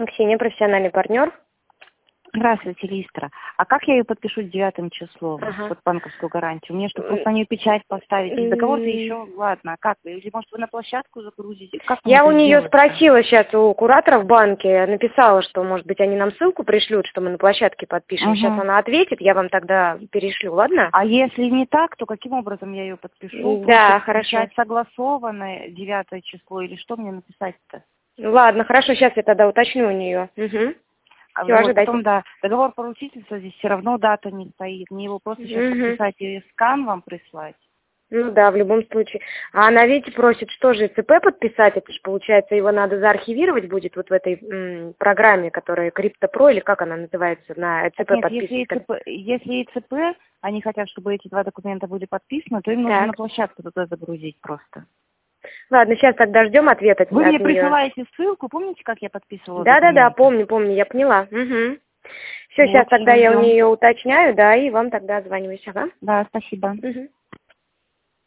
Ксения, профессиональный партнер. Здравствуйте, Листра. А как я ее подпишу с 9 числом, под банковскую гарантию? Мне что, просто на нее печать поставить? Или договор-то еще, ладно, а как? Или, может, вы на площадку загрузите? Как Я у нее спросила сейчас, у куратора в банке, написала, что, может быть, они нам ссылку пришлют, что мы на площадке подпишем. Сейчас она ответит, я вам тогда перешлю, ладно? А если не так, то каким образом я ее подпишу? Да, хорошо. Печать согласованная, 9 число, или что мне написать-то? Ладно, хорошо, сейчас я тогда уточню у нее. Угу. Все, вот потом, да, договор поручительства, здесь все равно дата не стоит. Мне его просто сейчас подписать и скан вам прислать. Ну да, в любом случае. А она, видите, просит, что же, ЦП подписать? Это же, получается, его надо заархивировать будет вот в этой программе, которая CryptoPro, или как она называется, на ЦП подписывать? Если ЦП, они хотят, чтобы эти два документа были подписаны, то им нужно на площадку туда загрузить просто. Ладно, сейчас тогда ждем ответа. Вы мне присылаете ссылку, помните, как я подписывала? Да, помню, я поняла. Угу. Все, сейчас тогда я у нее уточняю, да, и вам тогда звоню. Ага. Да, спасибо. Угу.